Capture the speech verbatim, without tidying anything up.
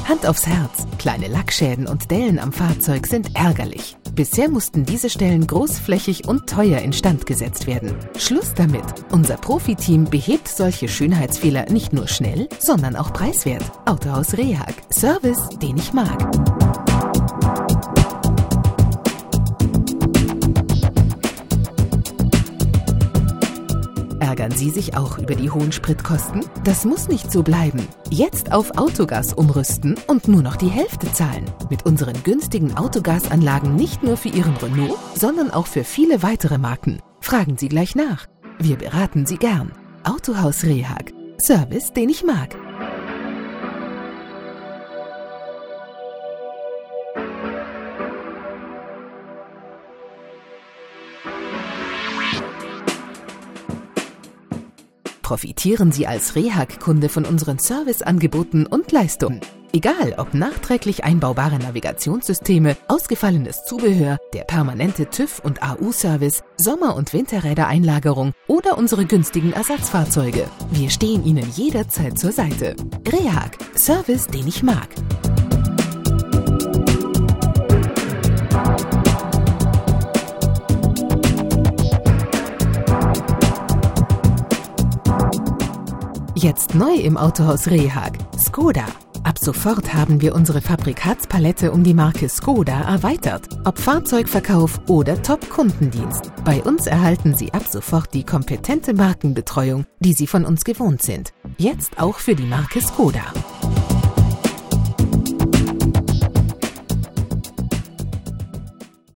Hand aufs Herz, kleine Lackschäden und Dellen am Fahrzeug sind ärgerlich. Bisher mussten diese Stellen großflächig und teuer instand gesetzt werden. Schluss damit! Unser Profiteam behebt solche Schönheitsfehler nicht nur schnell, sondern auch preiswert. Autohaus Rehag. Service, den ich mag. Ärgern Sie sich auch über die hohen Spritkosten? Das muss nicht so bleiben. Jetzt auf Autogas umrüsten und nur noch die Hälfte zahlen. Mit unseren günstigen Autogasanlagen nicht nur für Ihren Renault, sondern auch für viele weitere Marken. Fragen Sie gleich nach. Wir beraten Sie gern. Autohaus Rehag. Service, den ich mag. Profitieren Sie als Rehag-Kunde von unseren Serviceangeboten und Leistungen. Egal ob nachträglich einbaubare Navigationssysteme, ausgefallenes Zubehör, der permanente TÜV- und A U-Service, Sommer- und Winterrädereinlagerung oder unsere günstigen Ersatzfahrzeuge. Wir stehen Ihnen jederzeit zur Seite. Rehag. Service, den ich mag. Jetzt neu im Autohaus Rehag. Skoda. Ab sofort haben wir unsere Fabrikatspalette um die Marke Skoda erweitert. Ob Fahrzeugverkauf oder Top-Kundendienst. Bei uns erhalten Sie ab sofort die kompetente Markenbetreuung, die Sie von uns gewohnt sind. Jetzt auch für die Marke Skoda.